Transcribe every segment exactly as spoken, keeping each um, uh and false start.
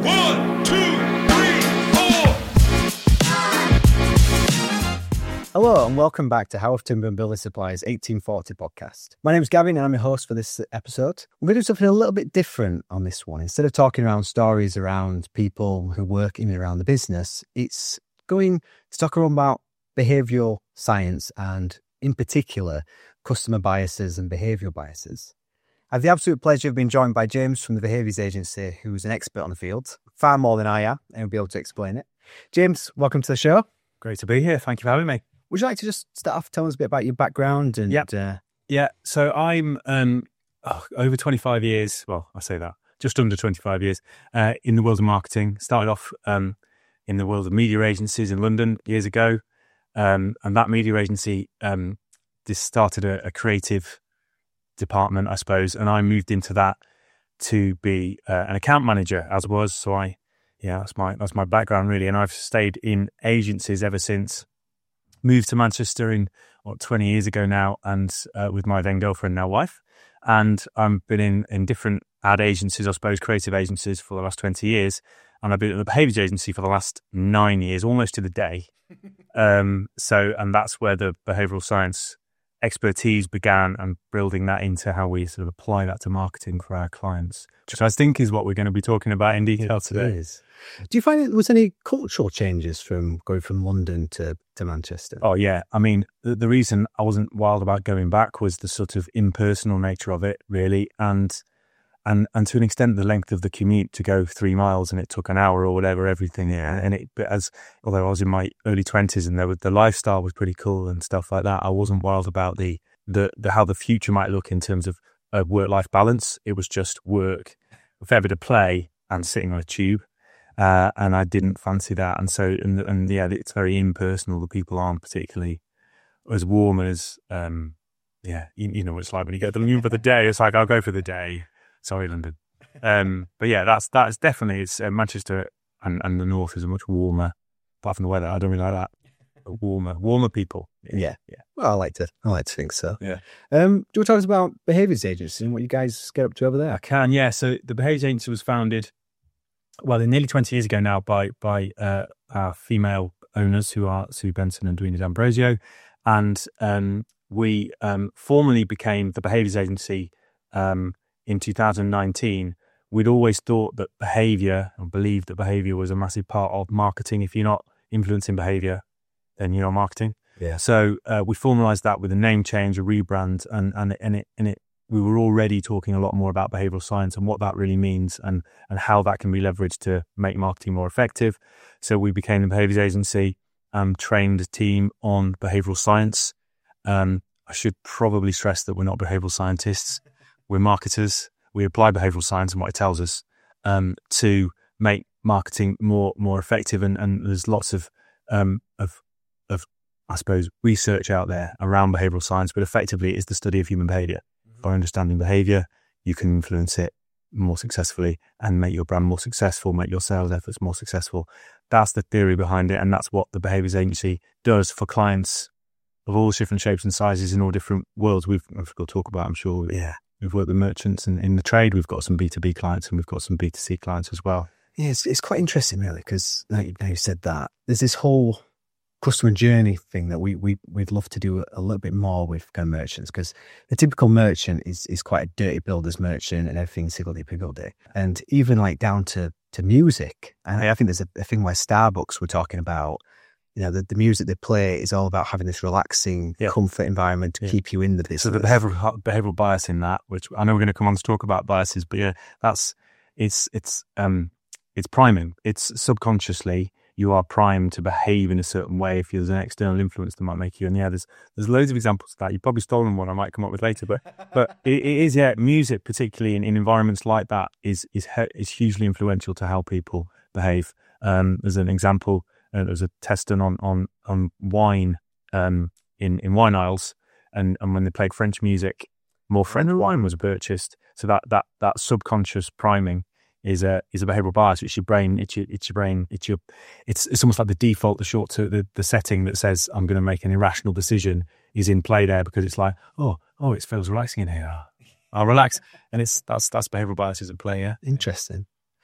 One, two, three, four. Hello and welcome back to Howarth Timber and Building Supplies eighteen forty podcast. My name is Gavin and I'm your host for this episode. I'm going to do something a little bit different on this one. Instead of talking around stories around people who work in and around the business, it's going to talk around about behavioural science and, in particular, customer biases and behavioural biases. I have the absolute pleasure of being joined by James from the Behaviours Agency, who's an expert on the field, far more than I am, and will be able to explain it. James, welcome to the show. Great to be here. Thank you for having me. Would you like to just start off telling us a bit about your background? And Yep. uh, Yeah, so I'm um, oh, over twenty-five years, well, I say that, just under twenty-five years, uh, in the world of marketing. Started off um, in the world of media agencies in London years ago. Um, and that media agency um, just started a, a creative department, I suppose. And I moved into that to be uh, an account manager, as was. So I, yeah, that's my, that's my background really. And I've stayed in agencies ever since. Moved to Manchester in what twenty years ago now, and uh, with my then girlfriend, now wife, and I've been in in different ad agencies, I suppose, creative agencies for the last twenty years, and I've been at the Behaviours Agency for the last nine years, almost to the day. um, so, and that's where the behavioural science expertise began, and building that into how we sort of apply that to marketing for our clients, which I think is what we're going to be talking about in detail today. is. Do you find there was any cultural changes from going from London to, to Manchester? Oh, yeah. I mean, the, the reason I wasn't wild about going back was the sort of impersonal nature of it, really. And, and, and to an extent, the length of the commute to go three miles and it took an hour or whatever, everything. Yeah. And it, but as, although I was in my early twenties and there was, the lifestyle was pretty cool and stuff like that, I wasn't wild about the, the, the how the future might look in terms of uh, work-life balance. It was just work, a fair bit of play and sitting on a tube. Uh, and I didn't fancy that. And so, and, and yeah, it's very impersonal. The people aren't particularly as warm as, um, yeah, you, you know what it's like when you get the room for the day. It's like, I'll go for the day. Sorry, London. Um, but yeah, that's, that's definitely, it's uh, Manchester and, and the north is a much warmer, apart from the weather. I don't really like that. But warmer, warmer people. Yeah. Yeah. Well, I like to, I like to think so. Yeah. Um, do you want to talk to us about Behaviours Agency and what you guys get up to over there? I can, yeah. So the Behaviours Agency was founded, well, nearly twenty years ago now by by uh, our female owners, who are Sue Benson and Dwena D'Ambrosio. And um, we um, formally became the Behaviours Agency um, in two thousand nineteen. We'd always thought that behaviour, or believed that behaviour was a massive part of marketing. If you're not influencing behaviour, then you're not marketing. Yeah. So uh, we formalised that with a name change, a rebrand, and and and it and it. We were already talking a lot more about behavioural science and what that really means, and and how that can be leveraged to make marketing more effective. So we became the Behaviours Agency, um, trained a team on behavioural science. Um, I should probably stress that we're not behavioural scientists. We're marketers. We apply behavioural science and what it tells us um, to make marketing more more effective. And, and there's lots of um, of of I suppose research out there around behavioural science, but effectively it's the study of human behaviour. By understanding behaviour, you can influence it more successfully and make your brand more successful, make your sales efforts more successful. That's the theory behind it, and that's what the Behaviours Agency does for clients of all different shapes and sizes in all different worlds. We've, we've got to talk about, I'm sure, Yeah. we've worked with merchants and in the trade. We've got some B two B clients and we've got some B two C clients as well. Yeah, it's, it's quite interesting, really, because now you, now you said that, there's this whole customer journey thing that we, we, we'd love to do a little bit more with kind of merchants, because the typical merchant is, is quite a dirty builder's merchant and everything's higgledy-piggledy. And even like down to, to music. And I think there's a, a thing where Starbucks were talking about, you know, the, the music they play is all about having this relaxing, Yep. comfort environment to Yeah. keep you in the business. So the behavioural behavioural bias in that, which I know we're going to come on to talk about biases, but yeah, that's it's it's um it's priming. It's subconsciously you are primed to behave in a certain way if there's an external influence that might make you. And yeah, there's there's loads of examples of that. You've probably stolen one I might come up with later, but but it, it is yeah, music particularly in, in environments like that is is is hugely influential to how people behave. Um, there's an example. Uh, there's a test done on on on wine um, in in wine aisles, and and when they played French music, more French wine was purchased. So that that that subconscious priming is a is a behavioural bias. It's your brain. It's your it's your brain. It's your it's it's almost like the default, the short to the, the setting that says I'm going to make an irrational decision is in play there, because it's like oh oh it feels relaxing in here. I'll relax, and it's that's that's behavioural biases at play. Yeah, Interesting.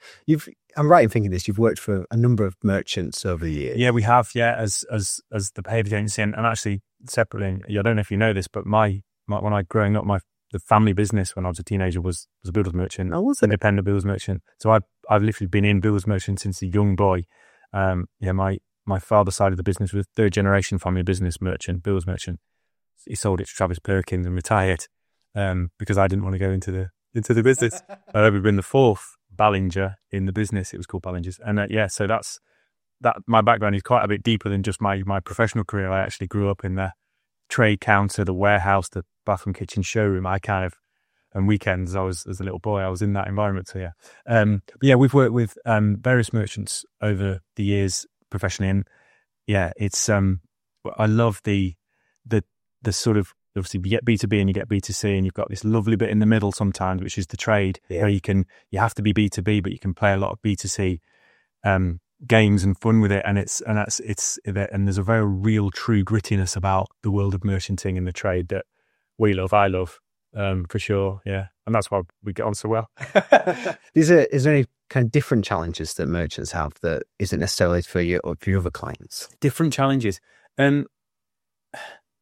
You've, I'm right in thinking this, you've worked for a number of merchants over the years. Yeah, we have. Yeah, as as as the behaviour agency, and, and actually separately. I don't know if you know this, but my, my when I growing up, my the family business when I was a teenager was was a builders merchant. Oh, was it? Independent builders merchant. So I've I've literally been in builders merchant since a young boy. Um, yeah, my my father's side of the business was third generation family business merchant, builders merchant. He sold it to Travis Perkins and retired um, because I didn't want to go into the into the business. I've been the fourth Ballinger in the business. It was called Ballinger's, and uh, yeah, so that's that. My background is quite a bit deeper than just my my professional career. I actually grew up in the trade counter, the warehouse, the bathroom, kitchen, showroom. I kind of, and weekends, I was as a little boy, I was in that environment. So yeah, um, but yeah, we've worked with um, various merchants over the years professionally, and yeah, it's um, I love the the the sort of. Obviously, you get B two B and you get B two C, and you've got this lovely bit in the middle sometimes, which is the trade, yeah. where you can you have to be B two B, but you can play a lot of B two C um, games and fun with it, and it's and that's it's and there's a very real, true grittiness about the world of merchanting and the trade that we love, I love, um, for sure, yeah, and that's why we get on so well. is there is there any kind of different challenges that merchants have that isn't necessarily for you or for your other clients? Different challenges, and um,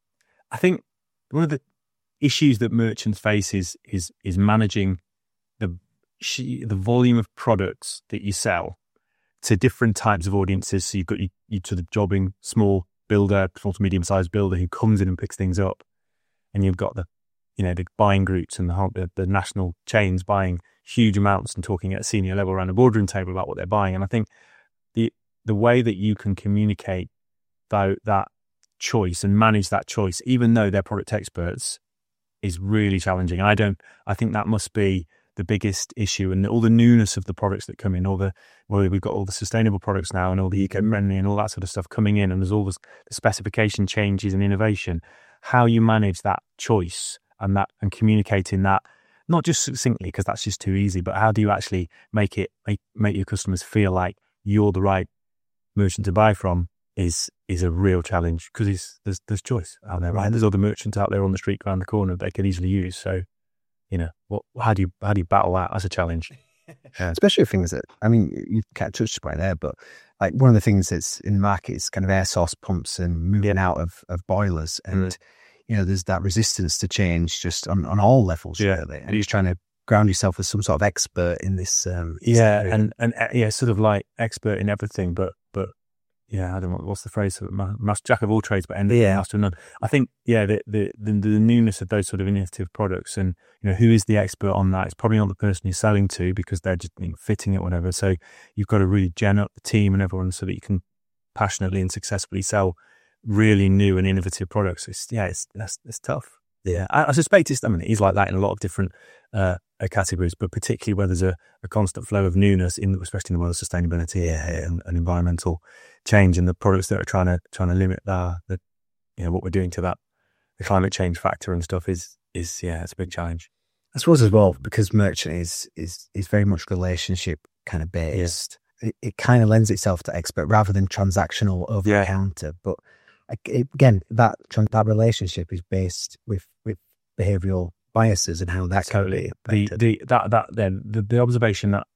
I think. One of the issues that merchants face is is is managing the the volume of products that you sell to different types of audiences. So you've got you, you to the jobbing small builder, small to medium sized builder who comes in and picks things up, and you've got the you know the buying groups and the whole, the, the national chains buying huge amounts and talking at a senior level around a boardroom table about what they're buying. And I think the the way that you can communicate that that choice and manage that choice, even though they're product experts, is really challenging. I don't. I think that must be the biggest issue, and all the newness of the products that come in. All the well, we've got all the sustainable products now, and all the eco-friendly and all that sort of stuff coming in, and there's all this, the specification changes and innovation. How you manage that choice and that and communicating that, not just succinctly because that's just too easy, but how do you actually make it make make your customers feel like you're the right merchant to buy from? is is a real challenge because there's there's choice out there, right? There's other merchants out there on the street around the corner that they could easily use. So, you know, what how do you how do you battle that? That's a challenge. Yeah. Especially things that, I mean, you can't touch right there, but like one of the things that's in the market is kind of air source pumps and moving yeah. out of, of boilers. And, mm. you know, there's that resistance to change just on, on all levels, yeah. really. And you're just trying to ground yourself as some sort of expert in this. Um, yeah. Area. And, and uh, yeah, sort of like expert in everything, but, but, yeah, I don't know what's the phrase. Master jack of all trades, but end yeah. master of none. I think, yeah, the, the the the newness of those sort of innovative products, and you know, who is the expert on that? It's probably not the person you're selling to because they're just you know, fitting it, whatever. So you've got to really gen up the team and everyone so that you can passionately and successfully sell really new and innovative products. It's yeah, it's that's it's tough. Yeah, I, I suspect it's. I mean, it is like that in a lot of different uh, categories, but particularly where there's a, a constant flow of newness, in especially in the world of sustainability yeah, and, and environmental change, and the products that are trying to trying to limit that, that you know what we're doing to that, the climate change factor and stuff is is yeah, it's a big challenge. I suppose as well because merchant is is is very much relationship kind of based. Yeah. It, it kind of lends itself to expert rather than transactional over the counter, but. Again, that that relationship is based with, with behavioural biases and how that totally can be the the that that then the, the observation that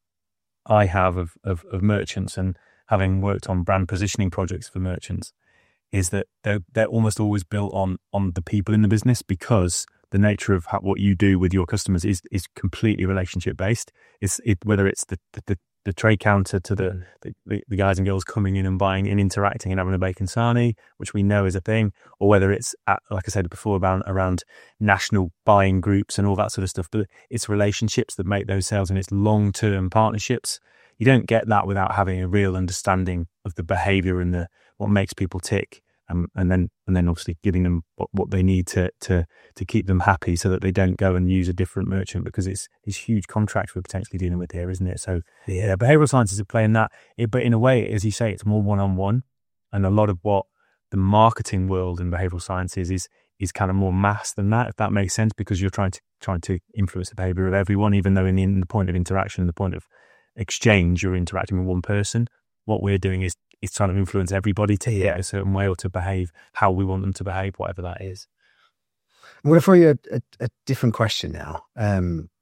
I have of, of of merchants and having worked on brand positioning projects for merchants is that they're they're almost always built on on the people in the business because the nature of how, what you do with your customers is is completely relationship based. It's it whether it's the the, the the trade counter to the, the the guys and girls coming in and buying and interacting and having a bacon sarnie, which we know is a thing, or whether it's at, like I said before about around national buying groups and all that sort of stuff. But it's relationships that make those sales, and it's long term partnerships. You don't get that without having a real understanding of the behaviour and the what makes people tick. Um, and then, and then, obviously, giving them what, what they need to to to keep them happy, so that they don't go and use a different merchant because it's it's huge contracts we're potentially dealing with here, isn't it? So, yeah, behavioural sciences are playing that, it, but in a way, as you say, it's more one on one, and a lot of what the marketing world in behavioural sciences is is kind of more mass than that, if that makes sense, because you're trying to trying to influence the behaviour of everyone, even though in the, in the point of interaction, the point of exchange, you're interacting with one person. What we're doing is is trying to influence everybody to hit a certain way or to behave how we want them to behave, whatever that is. I'm going to throw you a, a, a different question now. Um,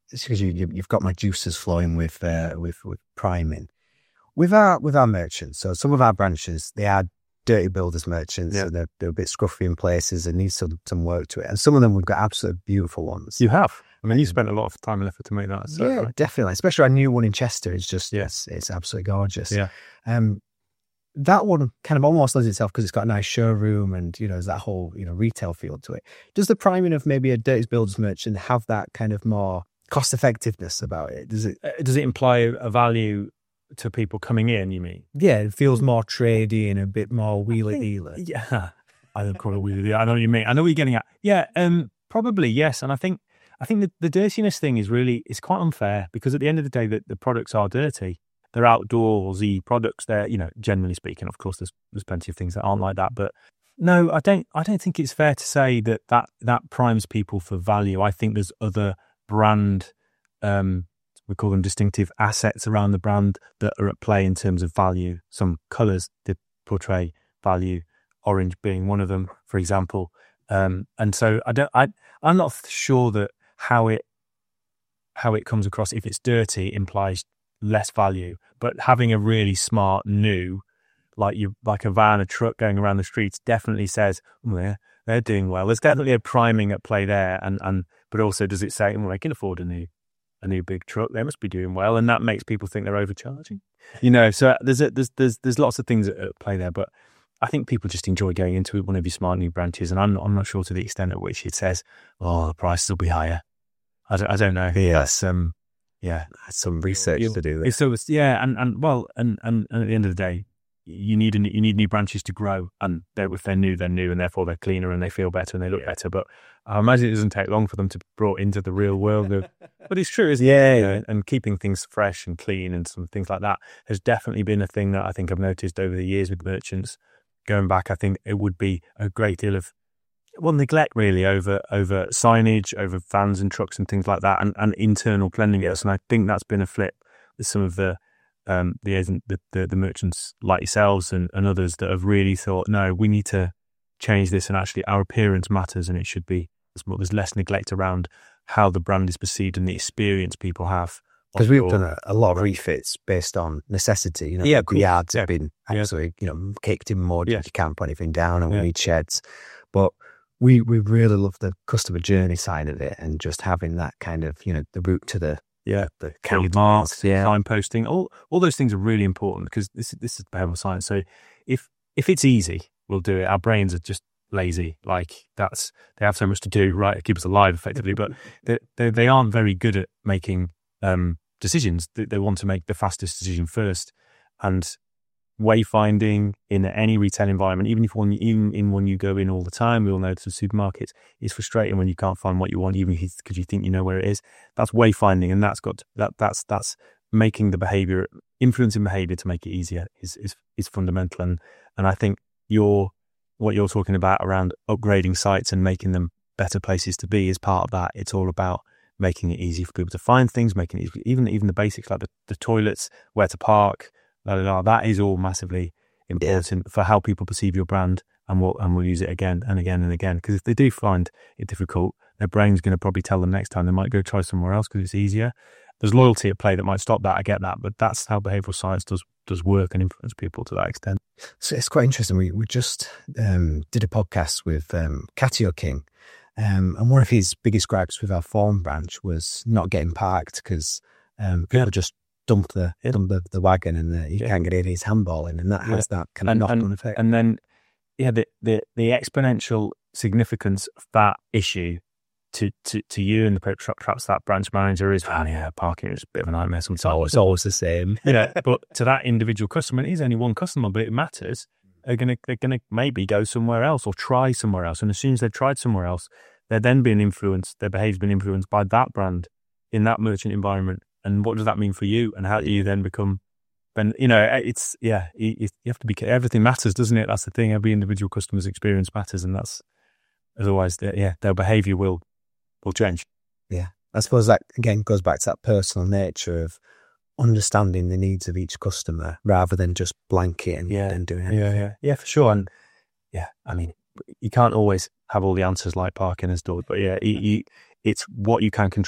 it's because you, you, you've got my juices flowing with uh, with with priming. With our with our merchants, so some of our branches, they are dirty builders merchants, Yeah. so they're, they're a bit scruffy in places and need some some work to it. And some of them we've got absolutely beautiful ones. You have. I mean, you spent a lot of time and effort to make that. So, yeah, right? definitely. Especially our new one in Chester is just Yeah. it's, it's absolutely gorgeous. Yeah. Um, that one kind of almost lends itself because it's got a nice showroom and, you know, there's that whole, you know, retail feel to it. Does the priming of maybe a dirty builders merchant have that kind of more cost effectiveness about it? Does it? Uh, Does it imply a value to people coming in, you mean? Yeah, it feels more tradey and a bit more wheeler dealer. Yeah. I don't call it wheelie. I know what you mean. I know what you're getting at. Yeah, um, probably, yes. And I think I think the, the dirtiness thing is really, it's quite unfair because at the end of the day, the, the products are dirty. They're outdoorsy products. They're, you know, generally speaking, of course, there's there's plenty of things that aren't like that. But no, I don't I don't think it's fair to say that that, that primes people for value. I think there's other brand, um, we call them distinctive assets around the brand that are at play in terms of value. Some colours that portray value, orange being one of them, for example. Um, and so I don't, I, I'm not sure that how it, how it comes across, if it's dirty, implies less value. But having a really smart new, like you, like a van, a truck going around the streets, definitely says, oh, they're, they're doing well. There's definitely a priming at play there. And, and, but also does it say, well, they can afford a new, a new big truck, they must be doing well. And that makes people think they're overcharging, you know? So there's, a, there's, there's, there's lots of things at play there, but I think people just enjoy going into one of your smart new branches. And I'm not, I'm not sure to the extent at which it says, oh, the prices will be higher. I don't, I don't know. Yes. Um, yeah. Some research You'll- to do. It's, so it's, yeah. And, and well, and, and, and at the end of the day, you need, a, you need new branches to grow. And they're, if they're new, they're new and therefore they're cleaner and they feel better and they look Yeah. better. But I imagine it doesn't take long for them to be brought into the real world of, but it's true, isn't Yeah, it? You yeah. know, and keeping things fresh and clean and some things like that has definitely been a thing that I think I've noticed over the years with merchants. Going back, I think it would be a great deal of, well, neglect really over over signage, over vans and trucks and things like that, and, and internal cleanliness. And I think that's been a flip with some of the um, the, agent- the the the merchants like yourselves and, and others that have really thought, no, we need to change this, and actually our appearance matters, and it should be there's, more, there's less neglect around how the brand is perceived and the experience people have. Because we've Or- done a, a lot of refits based on necessity. You know, Yeah, the cool. yards Yeah. have been Yeah. absolutely, you know, caked in mud. Yeah. You can't put anything down, and Yeah. we need sheds. But we we really love the customer journey side of it, and just having that kind of, you know, the route to the Yeah, the County counter. marks, Yeah. signposting, all all those things are really important because this this is behavioral science. So if if it's easy, we'll do it. Our brains are just lazy. Like that's they have so much to do, right? It keeps us alive effectively, but they they, they aren't very good at making um, decisions. They, they want to make the fastest decision first, and wayfinding in any retail environment, even if one, even in one you go in all the time, we all know to supermarkets, it's frustrating when you can't find what you want, even because you think you know where it is. That's wayfinding, and that's got to, that that's that's making the behavior, influencing behavior to make it easier is is is fundamental. And and I think your what you're talking about around upgrading sites and making them better places to be is part of that. It's all about making it easy for people to find things, making it even even the basics like the, the toilets, where to park. La, la, la, that is all massively important yeah. for how people perceive your brand, and we'll, and we'll use it again and again and again. Because if they do find it difficult, their brain's going to probably tell them next time they might go try somewhere else because it's easier. There's loyalty at play that might stop that. I get that, but that's how behavioural science does does work and influence people to that extent. So it's quite interesting. We we just um, did a podcast with um, Catio King, um, and one of his biggest gripes with our Fawn branch was not getting parked because um, people Yeah. just dump the Yeah. dump the, the wagon and the, you Yeah. can't get in his handballing, and that has that kind of And- knock-on effect. And then, yeah, the, the, the exponential significance of that issue to, to, to you and the perhaps that branch manager is, well, yeah, parking is a bit of a nightmare sometimes. it's always, always the same. Yeah, but to that individual customer, it is only one customer, but it matters. They're gonna they're gonna maybe go somewhere else or try somewhere else, and as soon as they've tried somewhere else, they're then being influenced. Their behaviour's been influenced by that brand in that merchant environment. And what does that mean for you? And how do you then become? Then you know, it's yeah, you, you have to be. Everything matters, doesn't it? That's the thing. Every individual customer's experience matters, and that's otherwise, yeah, their behaviour will will change. Yeah, I suppose that again goes back to that personal nature of understanding the needs of each customer rather than just blanket and, Yeah. and doing it. Yeah, yeah, yeah, for sure. And yeah, I mean, you can't always have all the answers like parking and stores, but yeah, you, you, it's what you can control.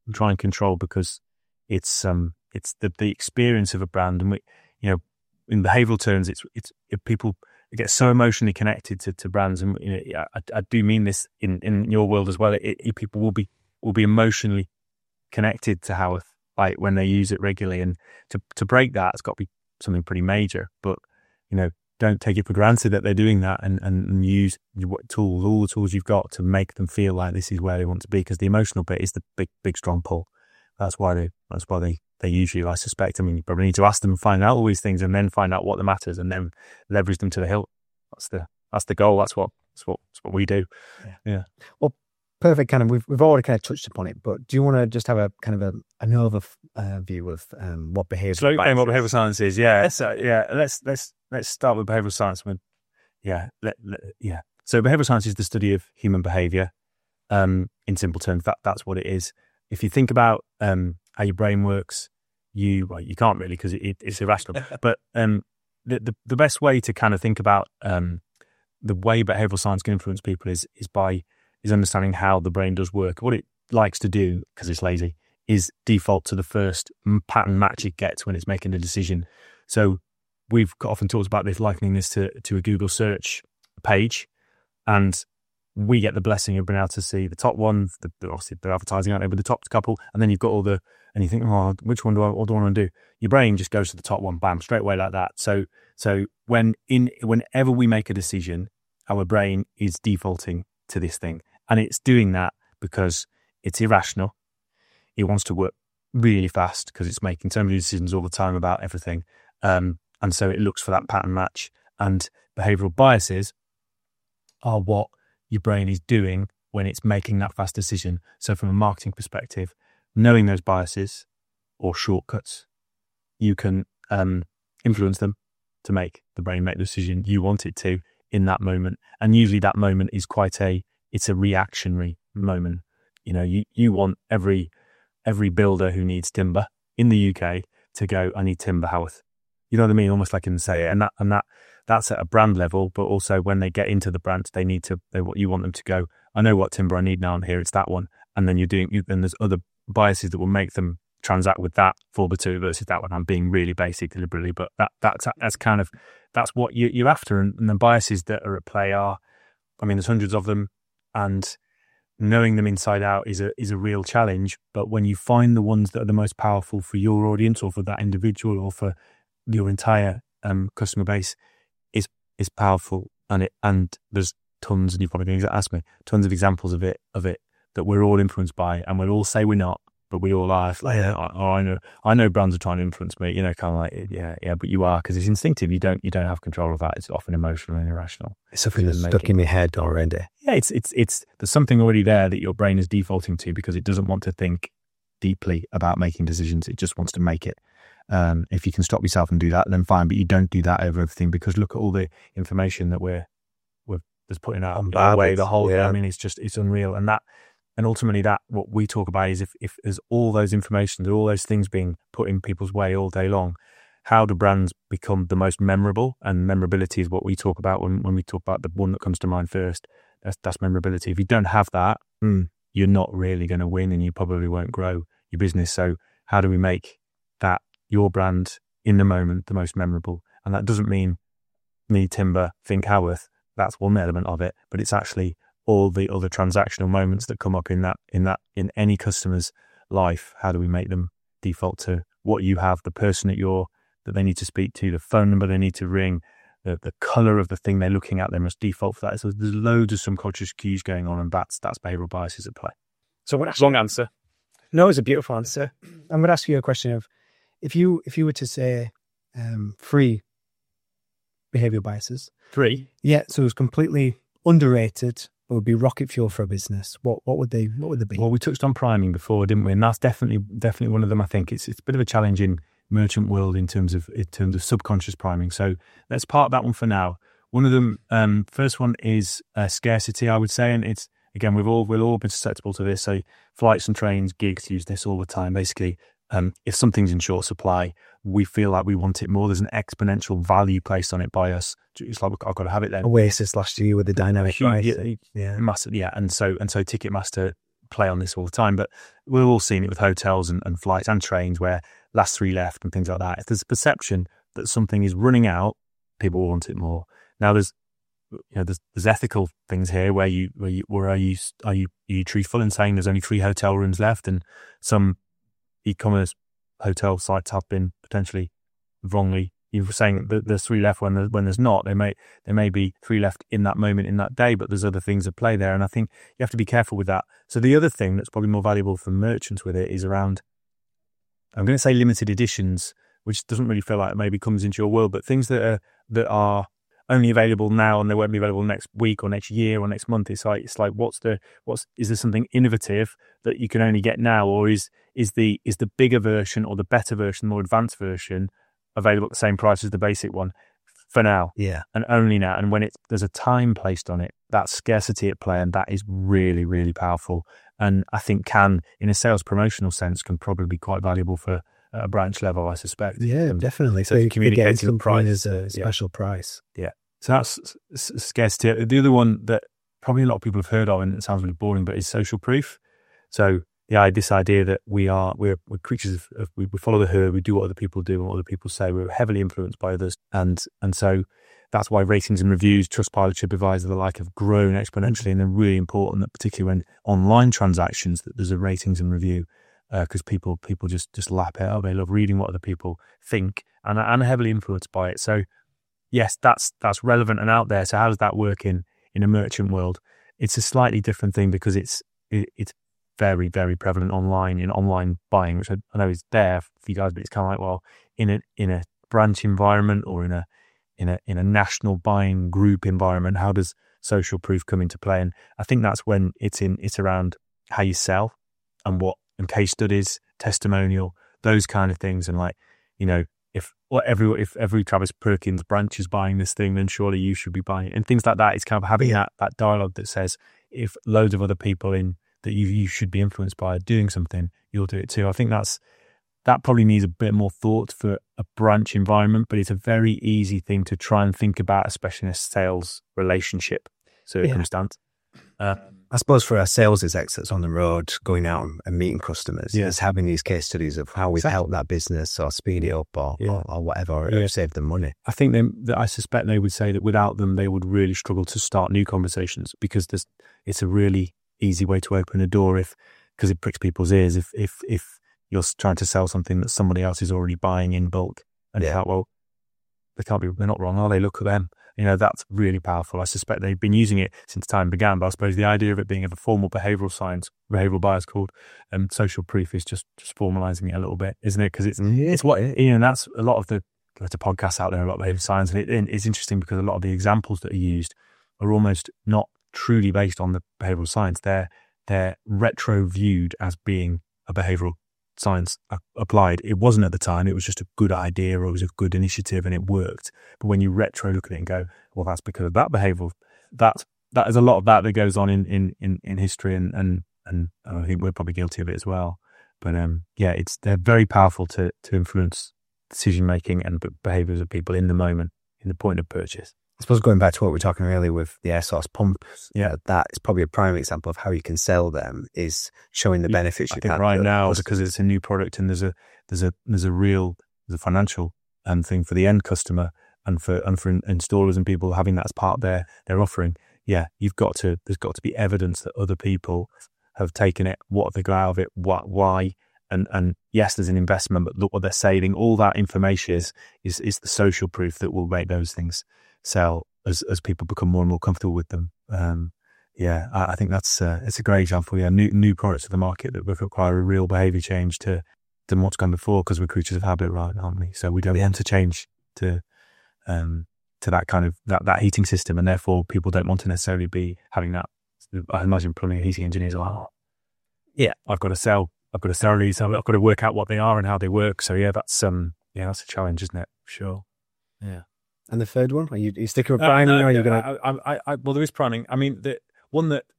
try and control because it's um it's the the experience of a brand, and we, you know, in behavioural terms, it's it's it, people get so emotionally connected to, to brands, and you know, I, I do mean this in, in your world as well. It, it, people will be will be emotionally connected to Howarth, like when they use it regularly, and to to break that, it's got to be something pretty major. But you know, don't take it for granted that they're doing that, and, and, and use what tools, all the tools you've got to make them feel like this is where they want to be. Because the emotional bit is the big, big, strong pull. That's why they. That's why they. They usually, I suspect. I mean, you probably need to ask them and find out all these things, and then find out what matters, and then leverage them to the hilt. That's the. That's the goal. That's what. That's what. That's what we do. Yeah. yeah. Well, perfect. Kind of. We've we've already kind of touched upon it, but do you want to just have a kind of a an overview of um, what behaviour? So, what behavioural science is? Yeah. So, yeah. Let's let's let's start with behavioural science. With, yeah. Let, let, yeah. So, behavioural science is the study of human behaviour. Um, in simple terms, that that's what it is. If you think about um how your brain works, you well, you can't really because it, it, it's irrational. But um, the, the the best way to kind of think about um the way behavioural science can influence people is is by is understanding how the brain does work. What it likes to do, because it's lazy, is default to the first pattern match it gets when it's making a decision. So we've often talked about this, likening this to to a Google search page, and we get the blessing of being able to see the top one, the, the, obviously they're advertising out there with the top couple, and then you've got all the, and you think, oh, which one do I, what do I want to do? Your brain just goes to the top one, bam, straight away like that. So, so when in, whenever we make a decision, our brain is defaulting to this thing, and it's doing that because it's irrational. It wants to work really fast because it's making so many decisions all the time about everything. Um, and so it looks for that pattern match, and behavioral biases are what your brain is doing when it's making that fast decision. So from a marketing perspective, knowing those biases or shortcuts, you can um, influence them to make the brain make the decision you want it to in that moment. And usually that moment is quite a, it's a reactionary moment. You know, you, you want every every builder who needs timber in the U K to go, I need timber, Howarth. You know what I mean? Almost like in say it. And that, and that, that's at a brand level, but also when they get into the brand, they need to, they, what you want them to go, I know what timber I need now, and here it's that one. And then you're doing, you, and there's other biases that will make them transact with that for the two versus that one. I'm being really basic deliberately, but that that's that's kind of, that's what you, you're after. And, and the biases that are at play are, I mean, there's hundreds of them, and knowing them inside out is a is a real challenge. But when you find the ones that are the most powerful for your audience or for that individual or for your entire um, customer base, is is powerful. And it and there's tons, and you're probably going to ask me, tons of examples of it of it that we're all influenced by, and we'll all say we're not, but we all are. Like, oh, I know, I know brands are trying to influence me. You know, kind of like, yeah, yeah, but you are, because it's instinctive. You don't, you don't have control of that. It's often emotional and irrational. It's something that's stuck in my head already. Yeah, it's it's it's there's something already there that your brain is defaulting to because it doesn't want to think deeply about making decisions. It just wants to make it. Um, if you can stop yourself and do that, then fine. But you don't do that over everything, because look at all the information that we're we're just putting out on the way. The whole, yeah. I mean, it's just it's unreal, and that. And ultimately, that what we talk about is if, if there's all those information, there are all those things being put in people's way all day long, how do brands become the most memorable? And memorability is what we talk about when, when we talk about the one that comes to mind first. That's, that's memorability. If you don't have that, mm. you're not really going to win, and you probably won't grow your business. So how do we make that your brand in the moment the most memorable? And that doesn't mean need timber, think Howarth. That's one element of it, but it's actually all the other transactional moments that come up in that, in that, in any customer's life. How do we make them default to what you have, the person that you're, that they need to speak to, the phone number they need to ring, the the color of the thing they're looking at, they must default for that. So there's loads of subconscious cues going on, and that's, that's behavioral biases at play. So what? Long answer. No, it's a beautiful answer. I'm going to ask you a question of, if you, if you were to say um, three behavioral biases. Three? Yeah. So it's completely underrated. It would be rocket fuel for a business. What what would they what would they be? Well, we touched on priming before, didn't we? And that's definitely definitely one of them. I think it's it's a bit of a challenge in merchant world in terms of in terms of subconscious priming. So let's park that one for now. One of them, um, first one is uh, scarcity, I would say, and it's again we've all we've all been susceptible to this. So flights and trains, gigs use this all the time. Basically, um, if something's in short supply, we feel like we want it more. There's an exponential value placed on it by us. It's like, I've got to have it then. Oasis last year with the dynamic price. Yeah, yeah, massive, yeah. And so and so Ticketmaster play on this all the time, but we've all seen it with hotels and, and flights and trains where last three left and things like that. If there's a perception that something is running out, people will want it more. Now there's, you know, there's, there's ethical things here where you, where you, where are you, are you, are you truthful in saying there's only three hotel rooms left, and some e-commerce hotel sites have been potentially wrongly, you were saying that there's three left when there's, when there's not. There may there may be three left in that moment in that day, but there's other things at play there, and I think you have to be careful with that. So the other thing that's probably more valuable for merchants with it is around, I'm going to say limited editions, which doesn't really feel like it maybe comes into your world, but things that are that are only available now and they won't be available next week or next year or next month. It's like it's like what's the what's is there something innovative that you can only get now, or is is the is the bigger version or the better version, the more advanced version available at the same price as the basic one for now? Yeah. And only now. And when it's there's a time placed on it, that scarcity at play, and that is really, really powerful. And I think can, in a sales promotional sense, can probably be quite valuable for a branch level, I suspect. Yeah, um, definitely. So, So you communicating the price as a special yeah. price. Yeah. So that's s- s- scarcity. The other one that probably a lot of people have heard of, and it sounds really boring, but is social proof. So yeah, this idea that we are we're, we're creatures of, of we, we follow the herd, we do what other people do and what other people say. We're heavily influenced by others, and and so that's why ratings and reviews, Trustpilot, TripAdvisor, the like, have grown exponentially, and they're really important. That particularly when online transactions, that there's a ratings and review, because uh, people people just just lap it up. They love reading what other people think, and and are heavily influenced by it. So yes, that's that's relevant and out there. So how does that work in in a merchant world? It's a slightly different thing because it's it, it's very, very prevalent online in online buying, which I, I know is there for you guys, but it's kind of like, well, in a in a branch environment or in a in a in a national buying group environment, how does social proof come into play? And I think that's when it's in it's around how you sell and what and case studies, testimonial, those kind of things. And like, you know, if or every if every Travis Perkins branch is buying this thing, then surely you should be buying it, and things like that. It's kind of having that that dialogue that says if loads of other people in that you you should be influenced by doing something, you'll do it too. I think that's that probably needs a bit more thought for a branch environment, but it's a very easy thing to try and think about, especially in a sales relationship circumstance. Yeah. Um, I suppose for our sales execs on the road, going out and meeting customers, Yeah. is having these case studies of how we've Exactly. helped that business or speed it up or, Yeah. or, or whatever, or Yeah. save them money. I think they, that I suspect they would say that without them, they would really struggle to start new conversations, because there's, it's a really easy way to open a door if, because it pricks people's ears. If, if, if you're trying to sell something that somebody else is already buying in bulk, and Yeah. it's like, well, they can't be, they're not wrong, are they? Look at them. You know, that's really powerful. I suspect they've been using it since time began, but I suppose the idea of it being of a formal behavioral science, behavioral bias called um, social proof, is just, just formalizing it a little bit, isn't it? Because it's, Yeah. it's what, you know, and that's a lot of the, there's a podcast out there about behavioral science, and it, and it's interesting because a lot of the examples that are used are almost not truly based on the behavioral science. They're, they're retro viewed as being a behavioral science a- applied. It wasn't at the time. It was just a good idea, or it was a good initiative and it worked. But when you retro look at it and go, well, that's because of that behavioral, that, that is a lot of that that goes on in, in, in, in history, and, and, and I think we're probably guilty of it as well. But um, yeah, it's, they're very powerful to, to influence decision-making and b- behaviors of people in the moment, in the point of purchase. I suppose going back to what we were talking earlier with the air source pumps, Yeah. uh, that is probably a prime example of how you can sell them, is showing the benefits I you think can. right to now, customers. because it's a new product and there's a there's a there's a real there's a financial um, thing for the end customer and for and for in- installers and people having that as part of their their offering. Yeah, you've got to there's got to be evidence that other people have taken it, what they got out of it, what why, and and yes, there's an investment, but look what they're saving. All that information is is is the social proof that will make those things sell as as people become more and more comfortable with them. Um, yeah, I, I think that's uh, it's a great example. Yeah, new new products to the market that require a real behaviour change to than what's gone before, because we're creatures of habit, right, aren't we? So we don't want to change to um to that kind of that, that heating system, and therefore people don't want to necessarily be having that. I imagine plumbing and heating engineers are like, oh, yeah, I've got to sell, I've got to sell these, I've got to work out what they are and how they work. So yeah, that's um yeah, that's a challenge, isn't it? Sure. Yeah. And the third one, are you, are you sticking with priming, Uh, or are you uh, going to? I, I, I, well, there is priming. I mean, the one that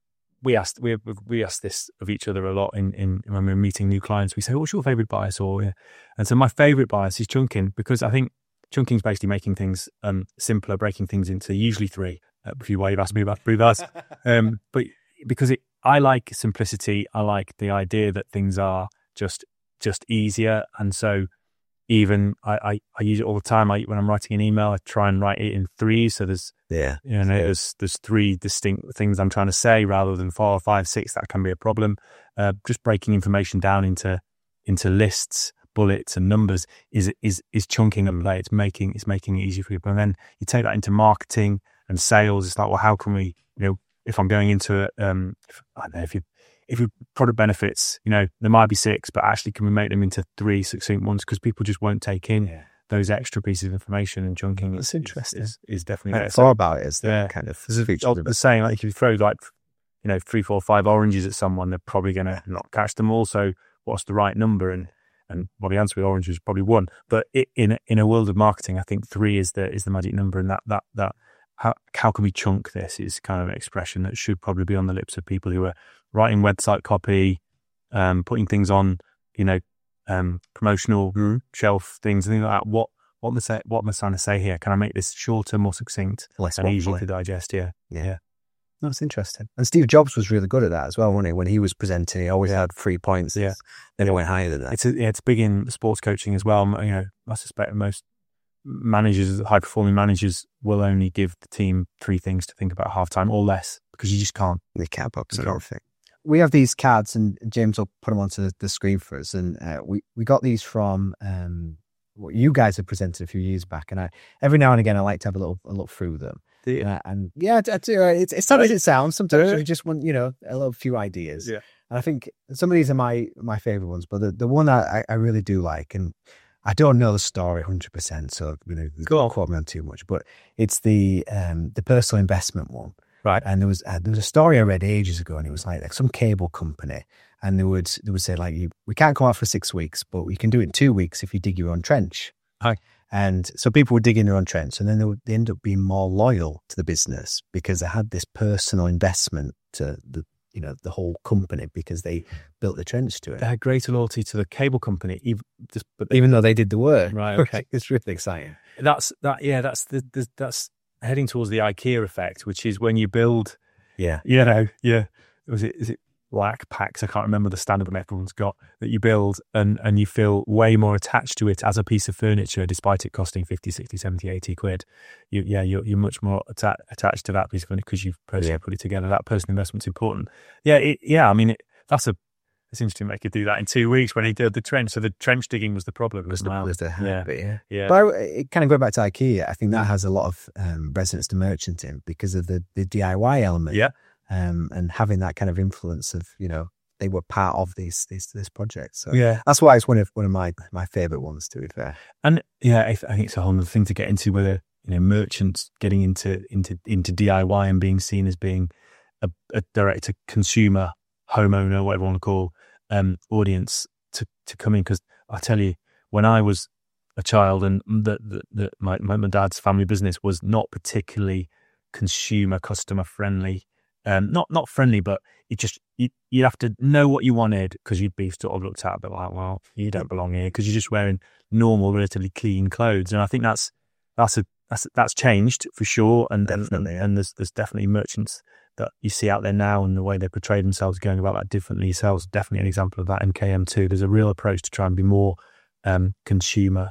we asked, we we asked this of each other a lot in, in when we're meeting new clients. We say, "What's your favorite bias?" Or yeah. And so my favorite bias is chunking, because I think chunking is basically making things um, simpler, breaking things into usually three. Uh, if you why you've asked me about three bars, um, but because it I like simplicity. I like the idea that things are just just easier, and so even I, I, I use it all the time. I, when I'm writing an email, I try and write it in threes. So there's Yeah. you know there's there's three distinct things I'm trying to say rather than four or five, six. That can be a problem. Uh, just breaking information down into into lists, bullets, and numbers is is is chunking them. Like it's making it's making it easier for people. And then you take that into marketing and sales. It's like, well, how can we, you know, if I'm going into it, um, if, I don't know if you. If your product benefits, you know, there might be six, but actually can we make them into three succinct ones? Because people just won't take in yeah. those extra pieces of information, and chunking That's is, interesting. Is, is, is definitely... I thought about it as the yeah. kind of feature. The saying, like if you throw like, you know, three, four, five oranges at someone, they're probably going to not catch them all. So what's the right number? And and well, the answer with oranges is probably one. But it, in a, in a world of marketing, I think three is the is the magic number, and that that that how how can we chunk this is kind of an expression that should probably be on the lips of people who are writing website copy, um, putting things on, you know, um, promotional mm. shelf things and things like that. What what am I say, what am I trying to say here? Can I make this shorter, more succinct, less and easier to digest? Yeah, yeah. yeah. That's interesting. And Steve Jobs was really good at that as well, wasn't he? When he was presenting, he always yeah. had three points. Yeah, then it went higher than that. It's a, yeah, it's big in sports coaching as well. You know, I suspect most managers, high performing managers, will only give the team three things to think about at halftime or less, because you just can't. The cat box and everything. We have these cards, and James will put them onto the, the screen for us. And uh, we, we got these from um, what you guys have presented a few years back. And I every now and again, I like to have a little a look through them. Uh, and yeah, I do. It's, it's not as it sounds. Sometimes we just want, you know, a little few ideas. Yeah. And I think some of these are my my favorite ones, but the, the one I, I really do like, and I don't know the story one hundred percent, so you know, don't quote me on too much, but it's the um, the personal investment one. Right. And there was uh, there was a story I read ages ago, and it was like, like some cable company, and they would they would say like, you, we can't come out for six weeks, but we can do it in two weeks if you dig your own trench. Hi. And so people would dig in their own trench, and then they would they end up being more loyal to the business because they had this personal investment to the you know the whole company because they built the trench to it. They had greater loyalty to the cable company, even just but they, even though they did the work. Right. Okay. It's really exciting. That's that. Yeah. That's the, the that's heading towards the IKEA effect, which is when you build. Yeah. You know. Yeah. Was it? Is it? Black packs, I can't remember the standard one everyone's got, that you build and, and you feel way more attached to it as a piece of furniture, despite it costing fifty, sixty, seventy, eighty quid. You, yeah, you're, you're much more atta- attached to that piece of furniture because you've personally yeah. put it together. That personal investment's important. Yeah, it, yeah. I mean, it, that's a, it's interesting they could do that in two weeks when he did the trench. So the trench digging was the problem. Was the, wow. was the yeah. Bit, yeah. yeah. But I, it kind of going back to IKEA, I think that has a lot of um, resonance to merchanting because of the, the D I Y element. Yeah. Um, and having that kind of influence of, you know, they were part of these, these this project. So yeah, that's why it's one of one of my my favorite ones, to be fair. And yeah, I, th- I think it's a whole other thing to get into, whether you know merchants getting into into into D I Y and being seen as being a, a direct to consumer, homeowner, whatever you want to call um, audience to to come in. Because I tell you, when I was a child, and the, the, the my my dad's family business was not particularly consumer customer friendly. Um, not not friendly, but it just you you'd have to know what you wanted because you'd be sort of looked at a bit like, well, you don't belong here because you're just wearing normal, relatively clean clothes. And I think that's that's a that's that's changed for sure. And definitely, and, and there's there's definitely merchants that you see out there now, and the way they portray themselves going about that differently. Yourselves definitely an example of that. M K M too. There's a real approach to try and be more um, consumer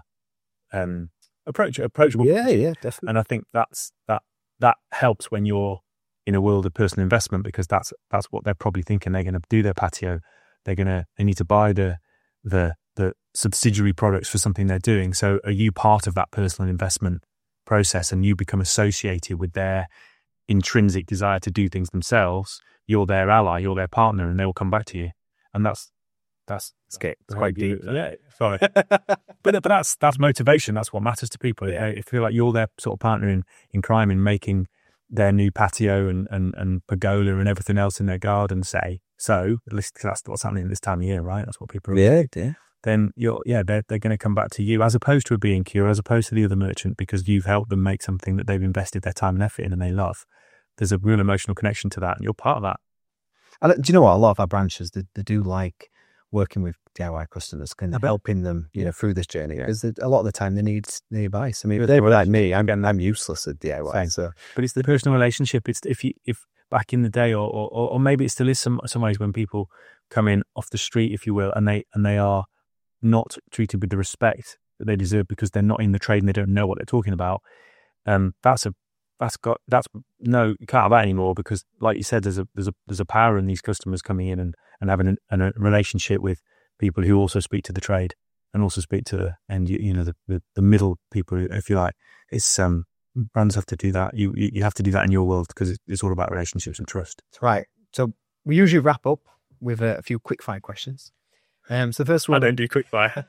um, approach approachable. Yeah, yeah, definitely. And I think that's that that helps when you're in a world of personal investment, because that's that's what they're probably thinking. They're going to do their patio. They're going to they need to buy the the the subsidiary products for something they're doing. So are you part of that personal investment process, and you become associated with their intrinsic desire to do things themselves? You're their ally, you're their partner, and they will come back to you. And that's that's it's, it's quite deep. Yeah, sorry, but but that's that's motivation. That's what matters to people. Yeah. They feel like you're their sort of partner in in crime in making their new patio and, and, and pergola and everything else in their garden, say. So, at least that's what's happening this time of year, right? That's what people are Yeah, yeah. Then, you're, yeah, they're, they're going to come back to you as opposed to a B and Q, or as opposed to the other merchant, because you've helped them make something that they've invested their time and effort in and they love. There's a real emotional connection to that, and you're part of that. And do you know what? A lot of our branches, they, they do like working with D I Y customers, kind of helping them, you know, through this journey. Because yeah. a lot of the time they need the advice. I mean, if they were like me, I'm I'm useless at D I Y. Same. So, but it's the personal relationship. It's if you if back in the day, or or, or maybe it still is some some ways when people come in off the street, if you will, and they and they are not treated with the respect that they deserve because they're not in the trade and they don't know what they're talking about. Um, that's a that's got that's no you can't have that anymore, because like you said, there's a there's a there's a power in these customers coming in and and having a, a relationship with people who also speak to the trade and also speak to the and you, you know the, the the middle people, if you like. It's um brands have to do that. You you, you have to do that in your world, because it's, it's all about relationships and trust. Right. So we usually wrap up with a, a few quick fire questions. Um, so the first one. I don't do quick fire.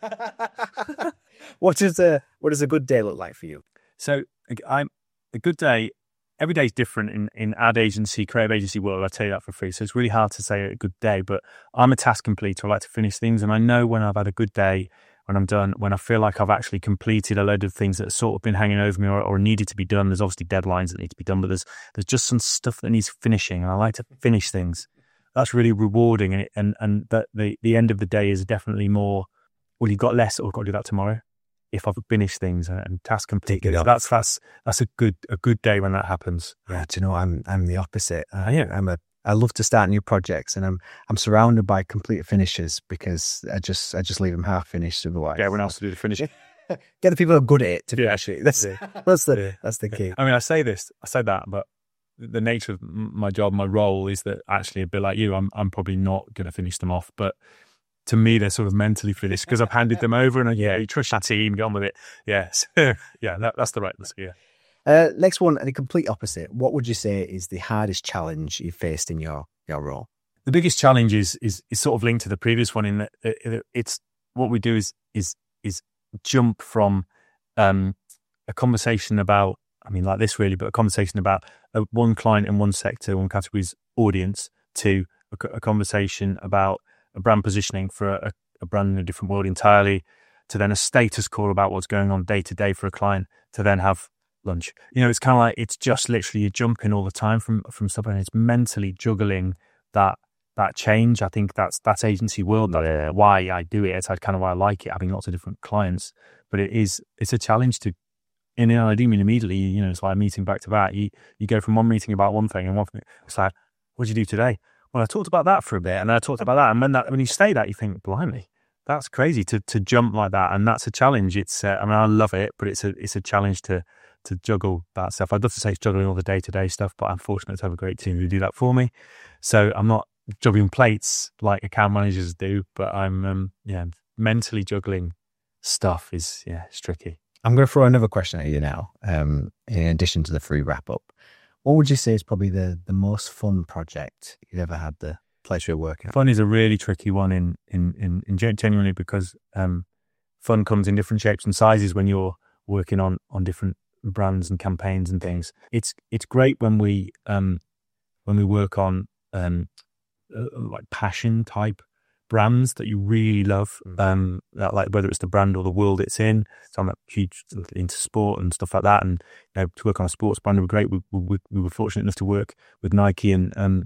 What is a what does a good day look like for you? So I'm a good day. Every day is different in, in ad agency, creative agency world. I tell you that for free. So it's really hard to say a good day, but I'm a task completer. I like to finish things. And I know when I've had a good day, when I'm done, when I feel like I've actually completed a load of things that have sort of been hanging over me or, or needed to be done. There's obviously deadlines that need to be done, but there's there's just some stuff that needs finishing. And I like to finish things. That's really rewarding. And, and, and that the, the end of the day is definitely more, well, you've got less, or I've got to do that tomorrow. If I've finished things and, and task completed, that's that's that's a good a good day when that happens. Yeah, do you know I'm I'm the opposite. Uh, yeah, I'm a I love to start new projects, and I'm I'm surrounded by complete finishes, because I just I just leave them half finished otherwise. Get everyone else to do the finishing. Get the people who are good at it to yeah. finish it. That's yeah. that's the yeah. that's the key. I mean, I say this, I say that, but the nature of my job, my role, is that actually a bit like you, I'm I'm probably not going to finish them off, but to me, they're sort of mentally finished because I've handed them over, and yeah, you trust your team, get on with it. Yes, yeah, yeah that, that's the right answer. Yeah. Uh, next one, and the complete opposite. What would you say is the hardest challenge you've faced in your your role? The biggest challenge is is, is sort of linked to the previous one, in that it, it's what we do is is is jump from um, a conversation about, I mean, like this really, but a conversation about a, one client in one sector, one category's audience, to a, a conversation about a brand positioning for a, a brand in a different world entirely, to then a status call about what's going on day to day for a client, to then have lunch. You know, it's kind of like, it's just literally you're jumping all the time from from stuff, and it's mentally juggling that that change. I think that's that's agency world. Uh, why I do it. It's kind of why I like it, having lots of different clients. But it is it's a challenge to. And I do mean immediately. You know, it's like a meeting back to back. You you go from one meeting about one thing, and one thing, it's like, what did you do today? Well, I talked about that for a bit, and then I talked about that, and when that when you say that, you think, blimey, that's crazy to to jump like that, and that's a challenge. It's uh, I mean, I love it, but it's a it's a challenge to to juggle that stuff. I'd love to say it's juggling all the day to day stuff, but I'm fortunate to have a great team who do that for me. So I'm not juggling plates like account managers do, but I'm um, yeah mentally juggling stuff is yeah it's tricky. I'm going to throw another question at you now. Um, in addition to the free wrap up, what would you say is probably the, the most fun project you've ever had the pleasure of working on? Fun is a really tricky one in in in, in genuinely, because um, fun comes in different shapes and sizes when you're working on on different brands and campaigns and things. It's it's great when we um, when we work on um, uh, like passion type brands that you really love, um, that, like whether it's the brand or the world it's in. So I'm huge into sport and stuff like that, and you know, to work on a sports brand would be great. We, we, we were fortunate enough to work with Nike and um,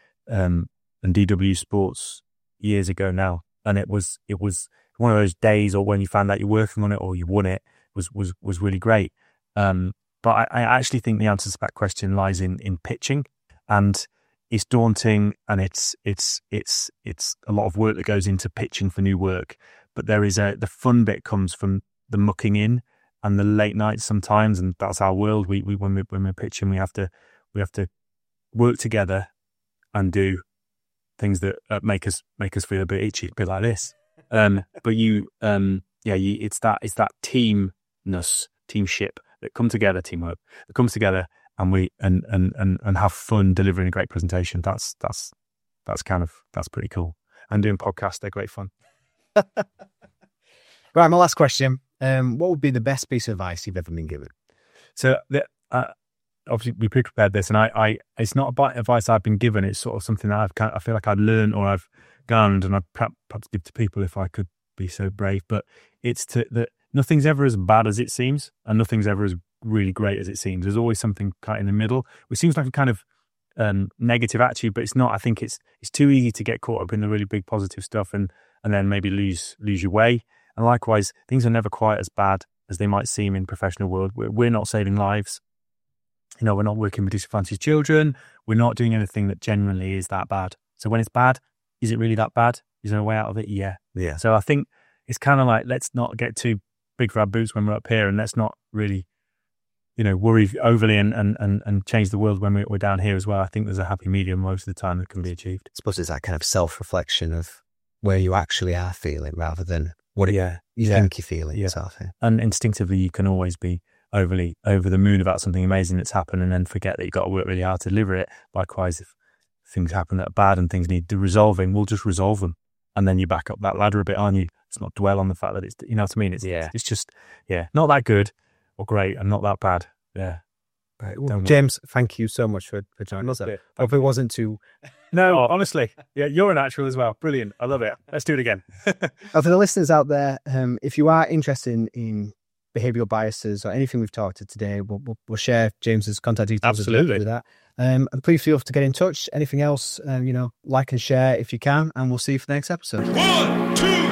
um, and D W Sports years ago now, and it was it was one of those days, or when you found out you're working on it or you won it, was was was really great. Um, but I, I actually think the answer to that question lies in in pitching, and it's daunting, and it's it's it's it's a lot of work that goes into pitching for new work. But there is a the fun bit comes from the mucking in and the late nights sometimes, and that's our world. We we when we when we're pitching, we have to we have to work together and do things that uh, make us make us feel a bit itchy, a bit like this. Um, but you um yeah, you, it's that it's that teamness, teamship that come together, teamwork that comes together. And we and, and and and have fun delivering a great presentation. That's that's that's kind of that's pretty cool. And doing podcasts, they're great fun. Right, my last question. Um, what would be the best piece of advice you've ever been given? So the, uh, obviously we pre-prepared this, and I, I it's not about advice I've been given. It's sort of something that I've kind of, I feel like I've learned or I've garnered, and I'd perhaps give to people if I could be so brave. But it's to that nothing's ever as bad as it seems, and nothing's ever as really great as it seems. There's always something kind of in the middle, which seems like a kind of um, negative attitude, but it's not. I think it's it's too easy to get caught up in the really big positive stuff and and then maybe lose lose your way. And likewise, things are never quite as bad as they might seem in professional world. We're, we're not saving lives. You know, we're not working with disadvantaged children. We're not doing anything that generally is that bad. So when it's bad, is it really that bad? Is there a way out of it? Yeah. Yeah. So I think it's kind of like, let's not get too big for our boots when we're up here, and let's not really, you know, worry overly and, and, and, and change the world when we're, we're down here as well. I think there's a happy medium most of the time that can be achieved. I suppose it's that kind of self-reflection of where you actually are feeling rather than what it, Yeah. you Yeah. think you're feeling. Yeah. Sort of thing. And instinctively, you can always be overly over the moon about something amazing that's happened and then forget that you've got to work really hard to deliver it. Likewise, if things happen that are bad and things need resolving, we'll just resolve them. And then you back up that ladder a bit, aren't you? Let's not dwell on the fact that it's, you know what I mean? It's, Yeah. it's just, yeah, not that good or great and not that bad. Yeah. Right. Well, Don't- James, thank you so much for, for joining us. Loved it. I hope it wasn't too... No, honestly. Yeah, you're a natural as well. Brilliant. I love it. Let's do it again. Uh, for the listeners out there, um, if you are interested in, in behavioural biases or anything we've talked to today, we'll, we'll, we'll share James's contact details as well Absolutely. with that. Um, and please feel free to get in touch. Anything else, um, you know, like and share if you can, and we'll see you for the next episode. One, two,